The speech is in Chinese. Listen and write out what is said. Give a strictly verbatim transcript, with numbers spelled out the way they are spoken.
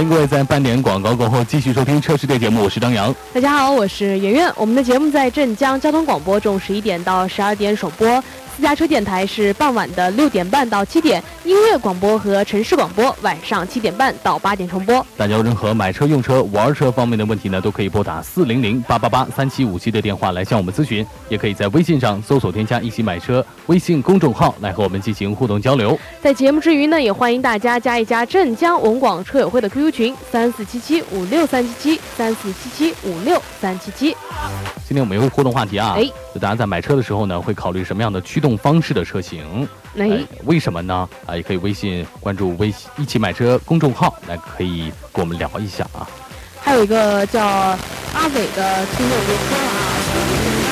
迎各位在半点广告过后继续收听车世界节目，我是张扬。 大家好，我是圆圆。我们的节目在镇江交通广播中十一点到十二点首播，私家车电台是傍晚的六点半到七点，音乐广播和城市广播晚上七点半到八点重播。 大家有任何买车、用车、玩车方面的问题呢，都可以拨打四零零八八八三七五七的电话来向我们咨询，也可以在微信上搜索添加一起买车微信公众号来和我们进行互动交流。 在节目之余呢，也欢迎大家加一加镇江文广车友会的 Q Q 群三四七七五六三七七三四七七五六三七七。 今天我们有个互动话题啊， 哎， 就大家在买车的时候呢，会考虑什么样的驱动方式的车型？ 哎， 哎为什么呢？啊，也可以微信关注微信一起买车公众号来，可以跟我们聊一下啊。 还有一个叫阿伟的听友就说了啊。